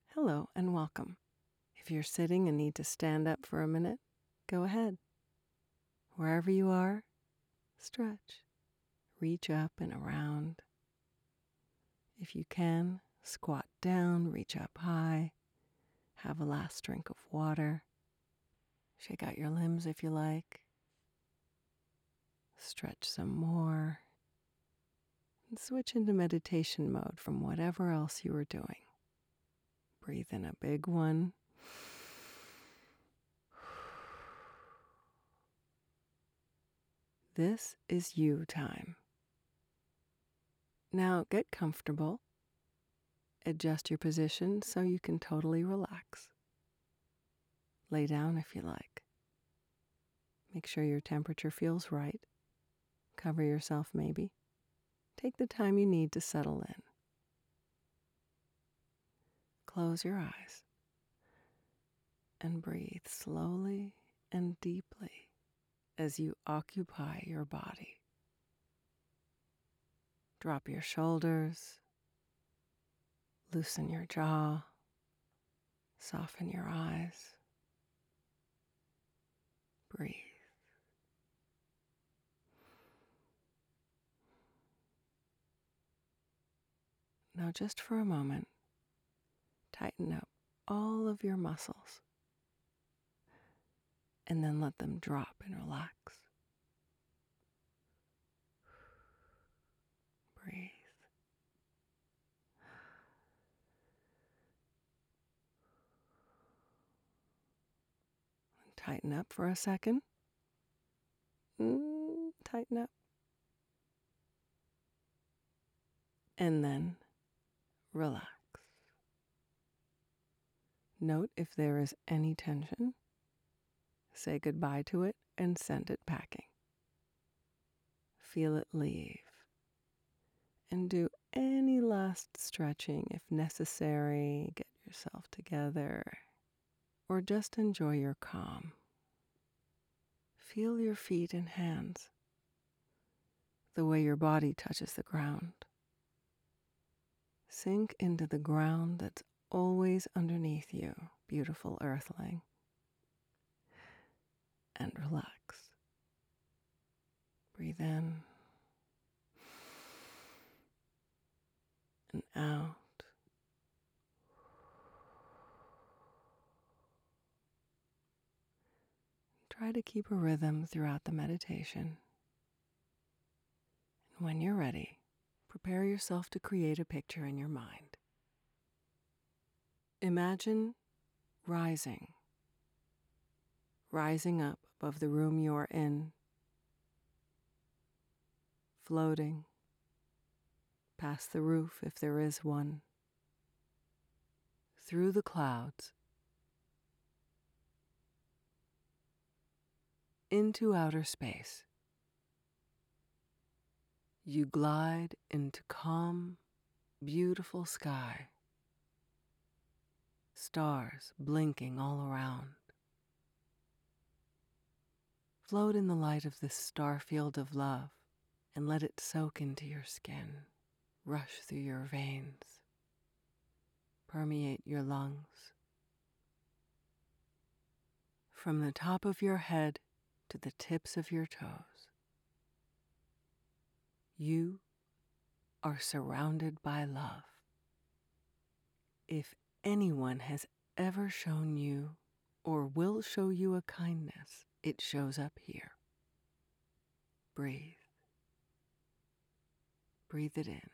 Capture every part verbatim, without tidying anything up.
Hello and welcome. If you're sitting and need to stand up for a minute, go ahead. Wherever you are, stretch. Reach up and around. If you can, squat down, reach up high. Have a last drink of water. Shake out your limbs if you like. Stretch some more. And switch into meditation mode from whatever else you were doing. Breathe in a big one. This is you time. Now get comfortable. Adjust your position so you can totally relax. Lay down if you like. Make sure your temperature feels right. Cover yourself maybe. Take the time you need to settle in. Close your eyes and breathe slowly and deeply as you occupy your body. Drop your shoulders, loosen your jaw, soften your eyes. Breathe. Now just for a moment, tighten up all of your muscles and then let them drop and relax. Breathe. And tighten up for a second. Mm, tighten up. And then relax. Note if there is any tension. Say goodbye to it and send it packing. Feel it leave. And do any last stretching if necessary. Get yourself together. Or just enjoy your calm. Feel your feet and hands. The way your body touches the ground. Sink into the ground that's always underneath you, beautiful earthling. And relax. Breathe in and out. Try to keep a rhythm throughout the meditation. And when you're ready, prepare yourself to create a picture in your mind. Imagine rising, rising up above the room you are in, floating past the roof if there is one, through the clouds, into outer space. You glide into calm, beautiful sky, stars blinking all around. Float in the light of this star field of love and let it soak into your skin, rush through your veins, permeate your lungs. From the top of your head to the tips of your toes, you are surrounded by love. If anyone has ever shown you or will show you a kindness, it shows up here. Breathe. Breathe it in.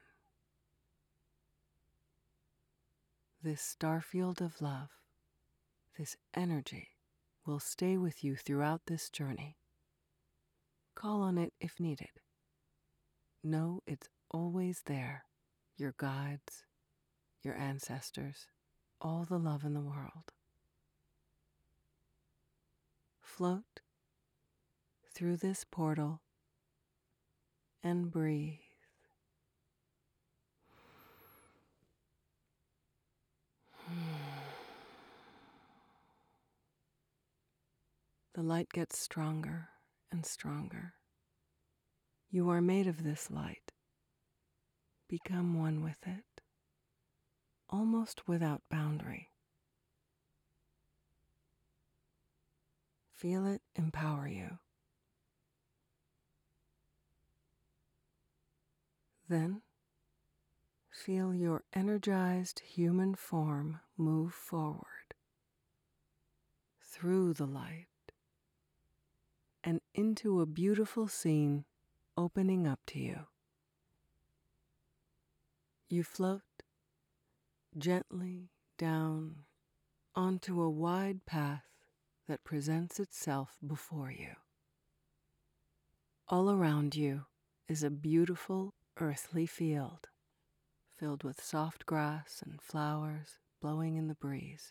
This starfield of love, this energy, will stay with you throughout this journey. Call on it if needed. Know it's always there, your guides, your ancestors, all the love in the world. Float through this portal and breathe. The light gets stronger and stronger. You are made of this light. Become one with it. almost without boundary. Feel it empower you. Then, feel your energized human form move forward through the light and into a beautiful scene opening up to you. You float gently down onto a wide path that presents itself before you. All around you is a beautiful earthly field filled with soft grass and flowers blowing in the breeze.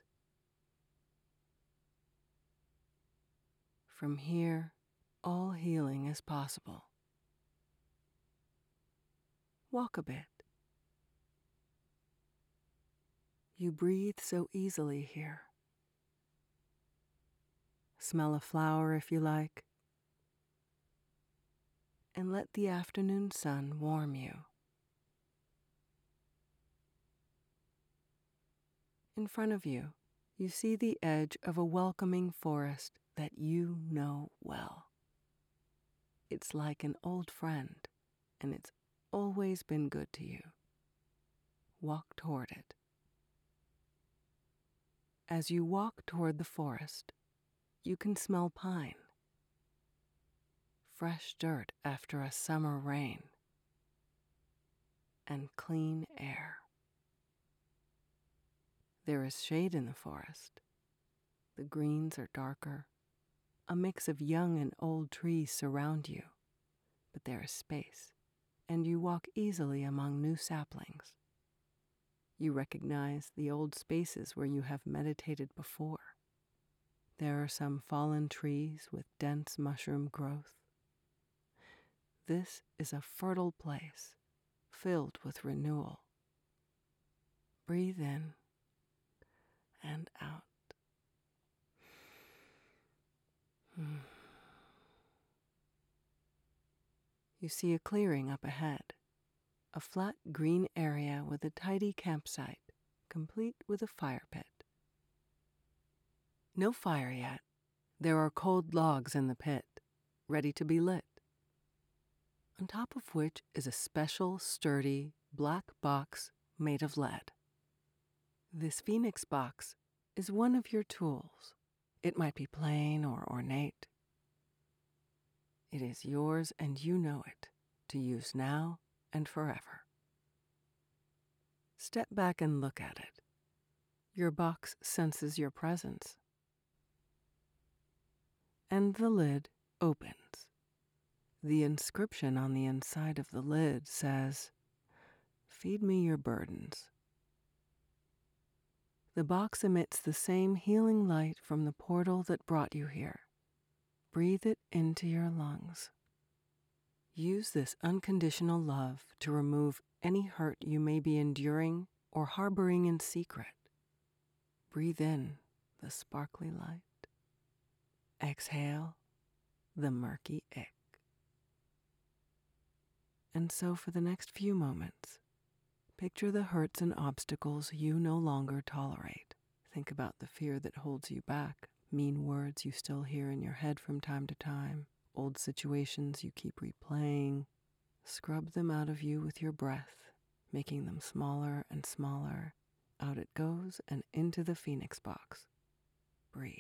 From here, all healing is possible. Walk a bit. You breathe so easily here. Smell a flower if you like, and let the afternoon sun warm you. In front of you, you see the edge of a welcoming forest that you know well. It's like an old friend, and it's always been good to you. Walk toward it. As you walk toward the forest, you can smell pine, fresh dirt after a summer rain, and clean air. There is shade in the forest. The greens are darker. A mix of young and old trees surround you, but there is space, and you walk easily among new saplings. You recognize the old spaces where you have meditated before. There are some fallen trees with dense mushroom growth. This is a fertile place, filled with renewal. Breathe in and out. Hmm. You see a clearing up ahead, a flat green area with a tidy campsite, complete with a fire pit. No fire yet. There are cold logs in the pit, ready to be lit, on top of which is a special, sturdy, black box made of lead. This Phoenix box is one of your tools. It might be plain or ornate. It is yours and you know it, to use now and forever. Step back and look at it. Your box senses your presence. And the lid opens. The inscription on the inside of the lid says, "Feed me your burdens." The box emits the same healing light from the portal that brought you here. Breathe it into your lungs. Use this unconditional love to remove any hurt you may be enduring or harboring in secret. Breathe in the sparkly light. Exhale the murky ick. And so for the next few moments, picture the hurts and obstacles you no longer tolerate. Think about the fear that holds you back, mean words you still hear in your head from time to time, old situations you keep replaying. Scrub them out of you with your breath, making them smaller and smaller. Out it goes and into the Phoenix box. Breathe.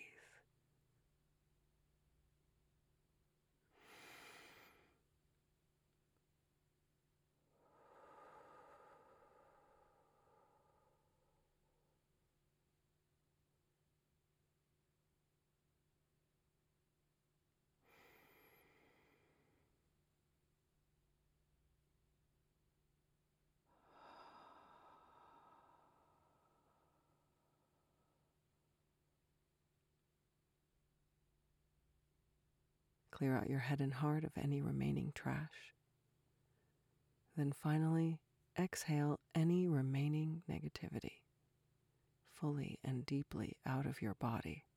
Clear out your head and heart of any remaining trash. Then finally, exhale any remaining negativity, fully and deeply out of your body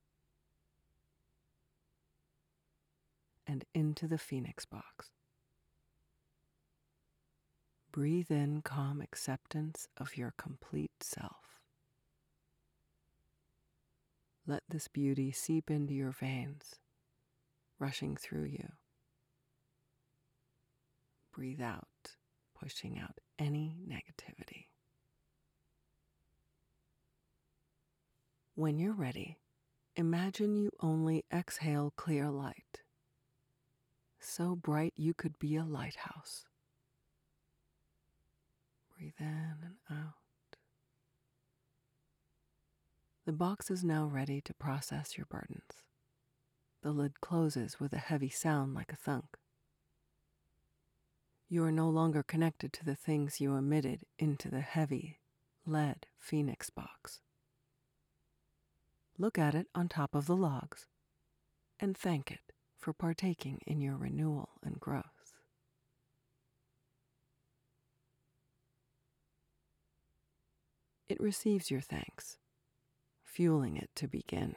and into the Phoenix box. Breathe in calm acceptance of your complete self. Let this beauty seep into your veins, rushing through you. Breathe out, pushing out any negativity. When you're ready, imagine you only exhale clear light, so bright you could be a lighthouse. Breathe in and out. The box is now ready to process your burdens. The lid closes with a heavy sound like a thunk. You are no longer connected to the things you emitted into the heavy lead phoenix box. Look at it on top of the logs and thank it for partaking in your renewal and growth. It receives your thanks, fueling it to begin.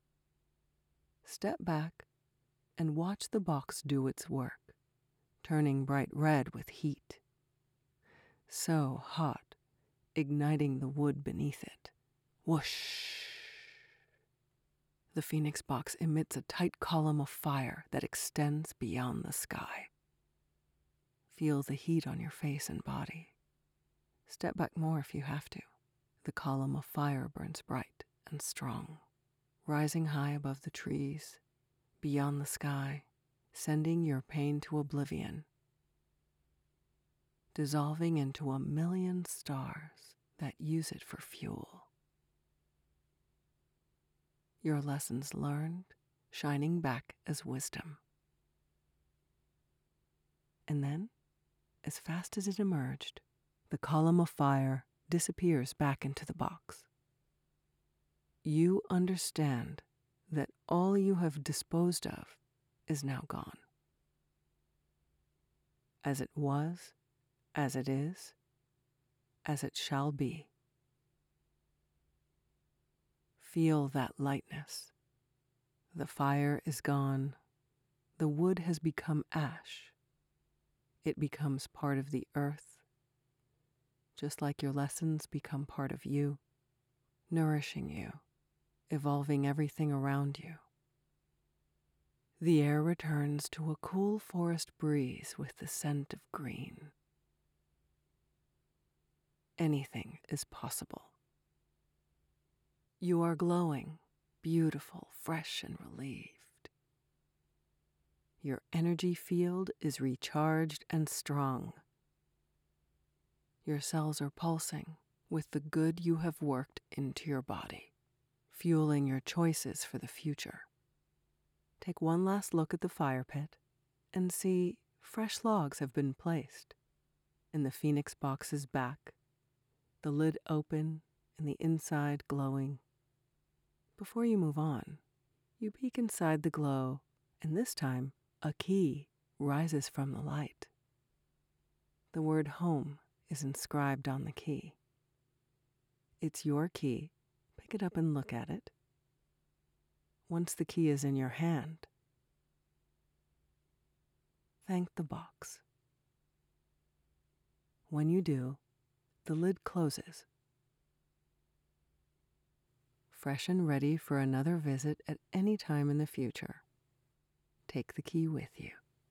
Step back and watch the box do its work, turning bright red with heat. So hot, igniting the wood beneath it. Whoosh! The phoenix box emits a tight column of fire that extends beyond the sky. Feel the heat on your face and body. Step back more if you have to. The column of fire burns bright and strong, rising high above the trees, beyond the sky, sending your pain to oblivion, dissolving into a million stars that use it for fuel. Your lessons learned, shining back as wisdom. And then, as fast as it emerged, the column of fire disappears back into the box. You understand that all you have disposed of is now gone. As it was, as it is, as it shall be. Feel that lightness. The fire is gone. The wood has become ash. It becomes part of the earth, just like your lessons become part of you, nourishing you, evolving everything around you. The air returns to a cool forest breeze with the scent of green. Anything is possible. You are glowing, beautiful, fresh, and relieved. Your energy field is recharged and strong. Your cells are pulsing with the good you have worked into your body, fueling your choices for the future. Take one last look at the fire pit and see fresh logs have been placed, and the phoenix box is back, the lid open and the inside glowing. Before you move on, you peek inside the glow, and this time a key rises from the light. The word home is inscribed on the key. It's your key. Pick it up and look at it. Once the key is in your hand, thank the box. When you do, the lid closes. Fresh and ready for another visit at any time in the future. Take the key with you.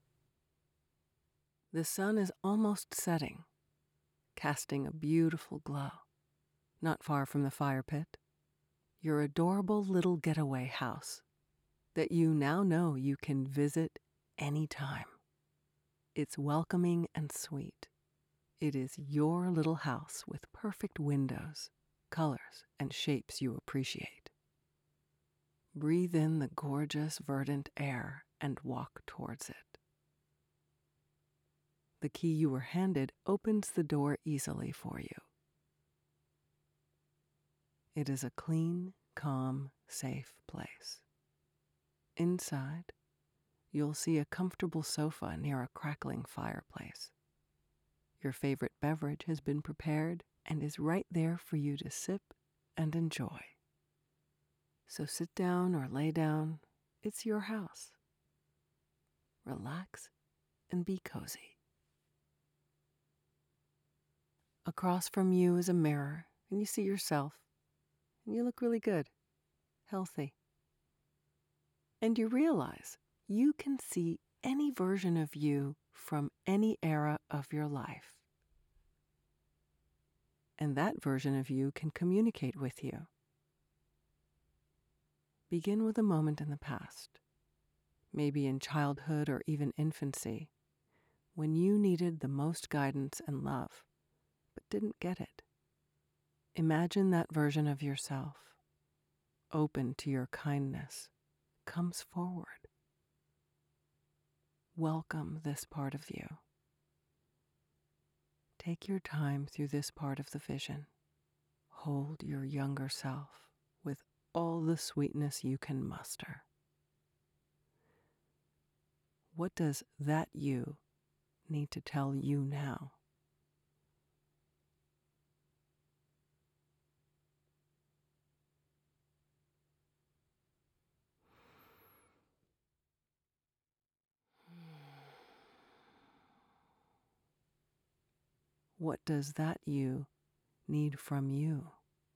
The sun is almost setting, casting a beautiful glow. Not far from the fire pit, your adorable little getaway house that you now know you can visit anytime. It's welcoming and sweet. It is your little house with perfect windows, colors, and shapes you appreciate. Breathe in the gorgeous, verdant air and walk towards it. The key you were handed opens the door easily for you. It is a clean, calm, safe place. Inside, you'll see a comfortable sofa near a crackling fireplace. Your favorite beverage has been prepared and is right there for you to sip and enjoy. So sit down or lay down. It's your house. Relax and be cozy. Across from you is a mirror and you see yourself, and you look really good, healthy. And you realize you can see any version of you from any era of your life. And that version of you can communicate with you. Begin with a moment in the past, maybe in childhood or even infancy, when you needed the most guidance and love, but didn't get it. Imagine that version of yourself, open to your kindness, comes forward. Welcome this part of you. Take your time through this part of the vision. Hold your younger self with all the sweetness you can muster. What does that you need to tell you now? What does that you need from you?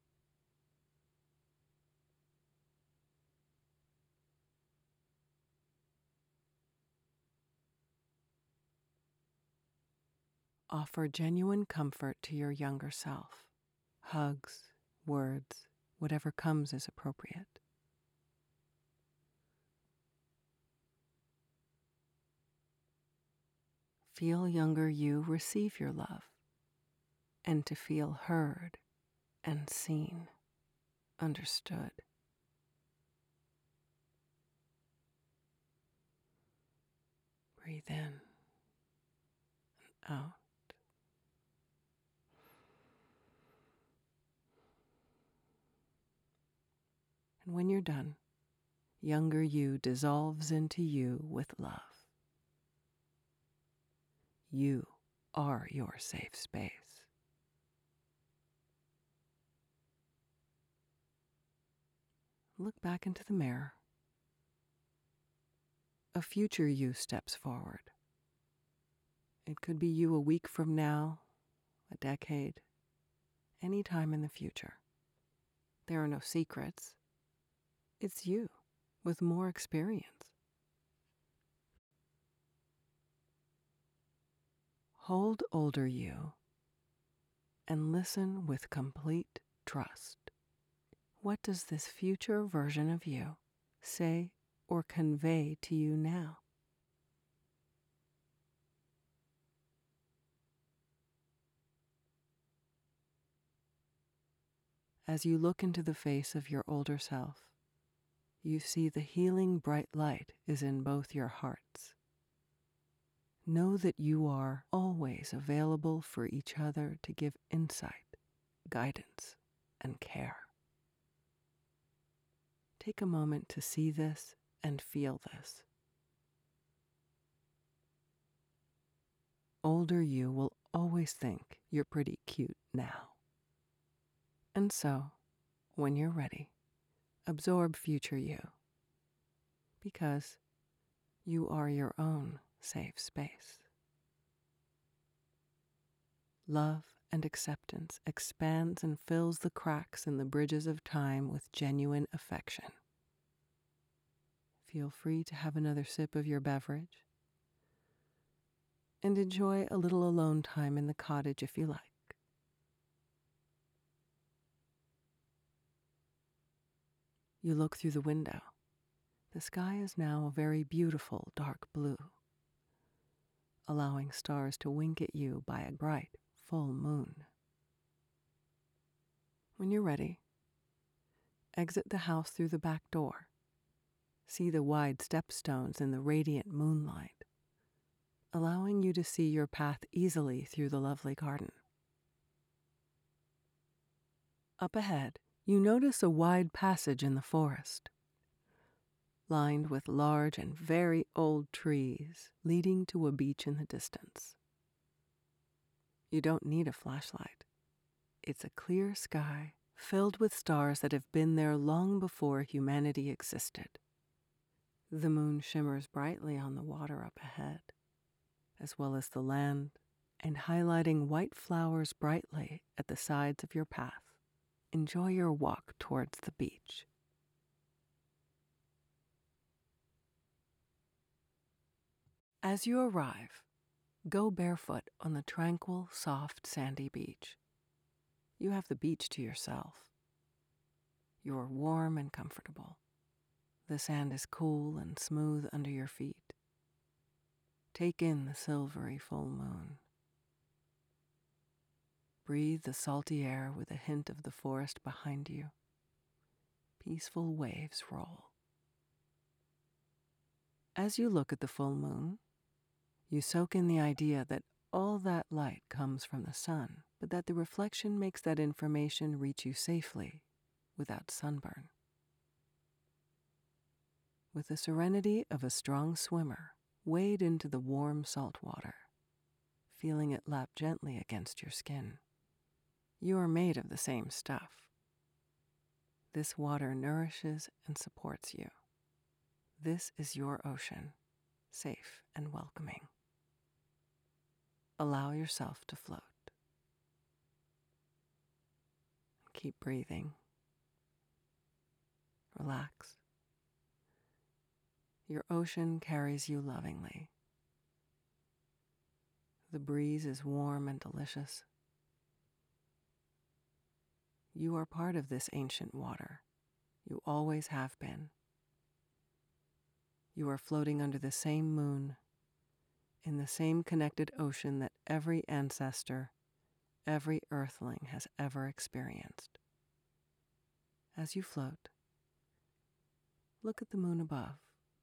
Offer genuine comfort to your younger self. Hugs, words, whatever comes is appropriate. Feel younger you receive your love, and to feel heard and seen, understood. Breathe in and out. And when you're done, younger you dissolves into you with love. You are your safe space. Look back into the mirror. A future you steps forward. It could be you a week from now, a decade, any time in the future. There are no secrets. It's you with more experience. Hold older you and listen with complete trust. What does this future version of you say or convey to you now? As you look into the face of your older self, you see the healing bright light is in both your hearts. Know that you are always available for each other to give insight, guidance, and care. Take a moment to see this and feel this. Older you will always think you're pretty cute now. And so, when you're ready, absorb future you, because you are your own safe space. Love and acceptance expands and fills the cracks in the bridges of time with genuine affection. Feel free to have another sip of your beverage and enjoy a little alone time in the cottage if you like. You look through the window. The sky is now a very beautiful dark blue, allowing stars to wink at you by a bright full moon. When you're ready, exit the house through the back door. See the wide stepstones in the radiant moonlight, allowing you to see your path easily through the lovely garden. Up ahead, you notice a wide passage in the forest, lined with large and very old trees leading to a beach in the distance. You don't need a flashlight. It's a clear sky filled with stars that have been there long before humanity existed. The moon shimmers brightly on the water up ahead, as well as the land, and highlighting white flowers brightly at the sides of your path. enjoy your walk towards the beach. As you arrive, go barefoot on the tranquil, soft, sandy beach. You have the beach to yourself. You are warm and comfortable. The sand is cool and smooth under your feet. Take in the silvery full moon. Breathe the salty air with a hint of the forest behind you. Peaceful waves roll. As you look at the full moon, you soak in the idea that all that light comes from the sun, but that the reflection makes that information reach you safely without sunburn. With the serenity of a strong swimmer, wade into the warm salt water, feeling it lap gently against your skin. You are made of the same stuff. This water nourishes and supports you. This is your ocean, safe and welcoming. Allow yourself to float. Keep breathing. Relax. Your ocean carries you lovingly. The breeze is warm and delicious. You are part of this ancient water. You always have been. You are floating under the same moon, in the same connected ocean that every ancestor, every earthling has ever experienced. As you float, look at the moon above.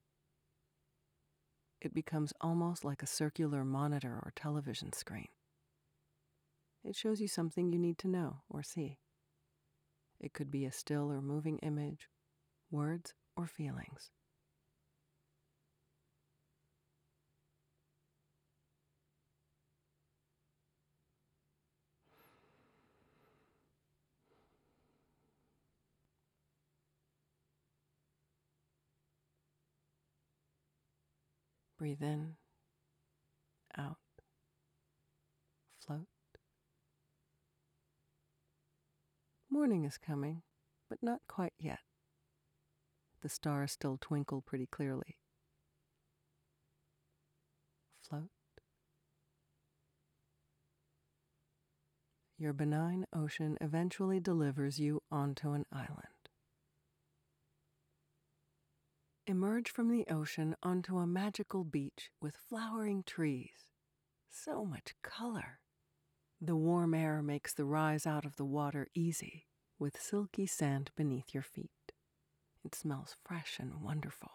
It becomes almost like a circular monitor or television screen. It shows you something you need to know or see. It could be a still or moving image, words or feelings. Breathe in, out, float. Morning is coming, but not quite yet. The stars still twinkle pretty clearly. Float. Your benign ocean eventually delivers you onto an island. Emerge from the ocean onto a magical beach with flowering trees. So much color. The warm air makes the rise out of the water easy, with silky sand beneath your feet. It smells fresh and wonderful.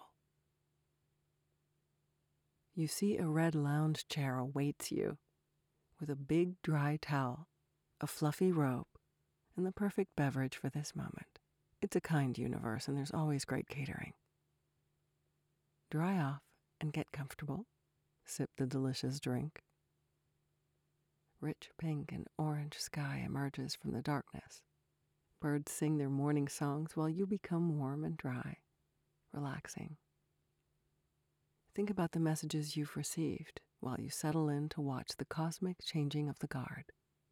You see a red lounge chair awaits you, with a big dry towel, a fluffy robe, and the perfect beverage for this moment. It's a kind universe, and there's always great catering. Dry off and get comfortable. Sip the delicious drink. Rich pink and orange sky emerges from the darkness. Birds sing their morning songs while you become warm and dry, relaxing. Think about the messages you've received while you settle in to watch the cosmic changing of the guard.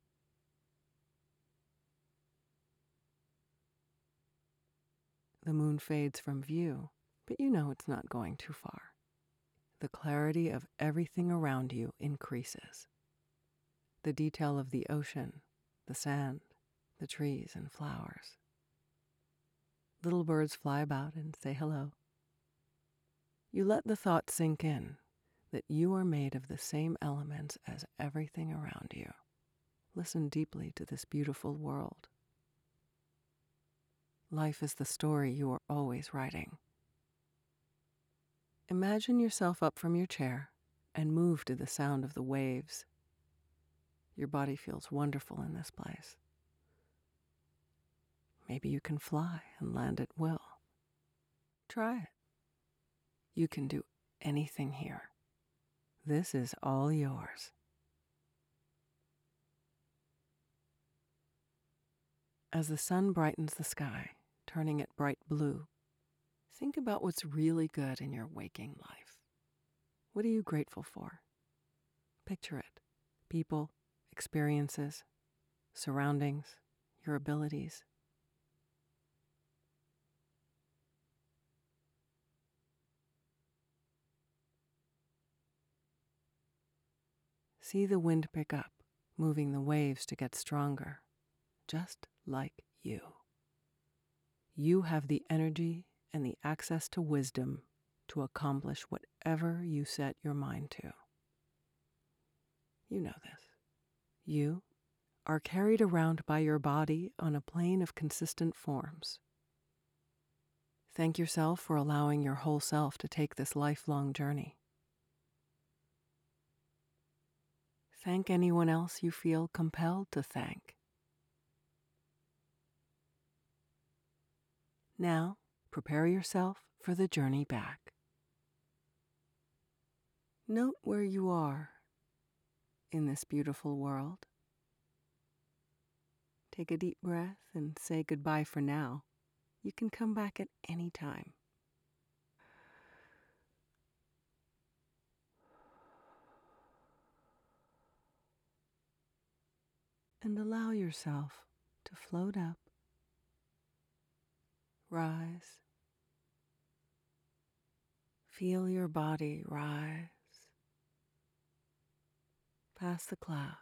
The moon fades from view, but you know it's not going too far. The clarity of everything around you increases. The detail of the ocean, the sand, the trees and flowers. Little birds fly about and say hello. You let the thought sink in that you are made of the same elements as everything around you. Listen deeply to this beautiful world. Life is the story you are always writing. Imagine yourself up from your chair and move to the sound of the waves. Your body feels wonderful in this place. Maybe you can fly and land at will. Try it. You can do anything here. This is all yours. As the sun brightens the sky, turning it bright blue, think about what's really good in your waking life. What are you grateful for? Picture it. People, experiences, surroundings, your abilities. See the wind pick up, moving the waves to get stronger, just like you. You have the energy and the access to wisdom to accomplish whatever you set your mind to. You know this. You are carried around by your body on a plane of consistent forms. Thank yourself for allowing your whole self to take this lifelong journey. Thank anyone else you feel compelled to thank. Now, prepare yourself for the journey back. Note where you are in this beautiful world. Take a deep breath and say goodbye for now. You can come back at any time. And allow yourself to float up, rise. Feel your body rise past the clouds,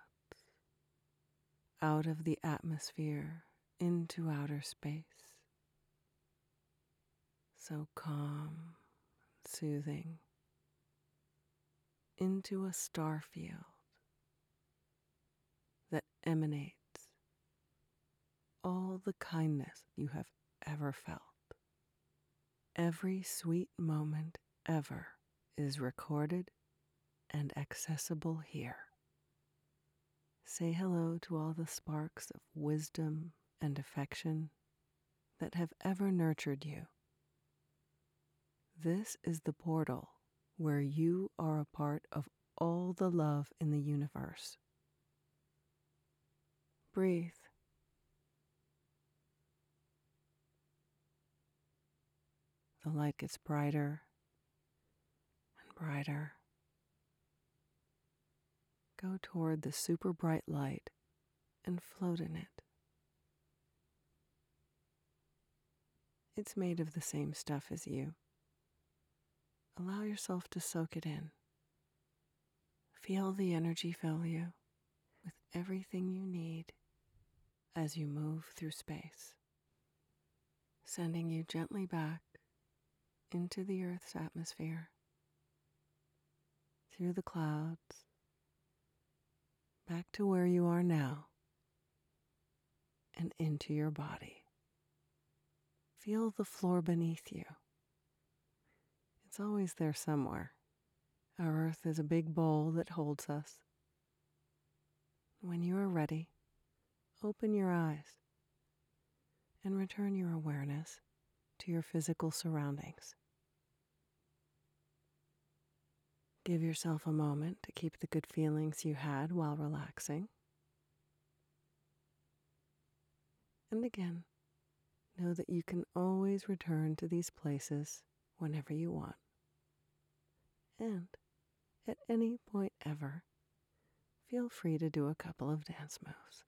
out of the atmosphere into outer space. So calm and soothing, into a star field that emanates all the kindness you have ever felt. Every sweet moment ever is recorded and accessible here. Say hello to all the sparks of wisdom and affection that have ever nurtured you. This is the portal where you are a part of all the love in the universe. Breathe. The light gets brighter and brighter. Go toward the super bright light and float in it. It's made of the same stuff as you. Allow yourself to soak it in. Feel the energy fill you with everything you need as you move through space, sending you gently back into the Earth's atmosphere, through the clouds, back to where you are now, and into your body. Feel the floor beneath you. It's always there somewhere. Our Earth is a big bowl that holds us. When you are ready, open your eyes and return your awareness to your physical surroundings. Give yourself a moment to keep the good feelings you had while relaxing. And again, know that you can always return to these places whenever you want. And at any point ever, feel free to do a couple of dance moves.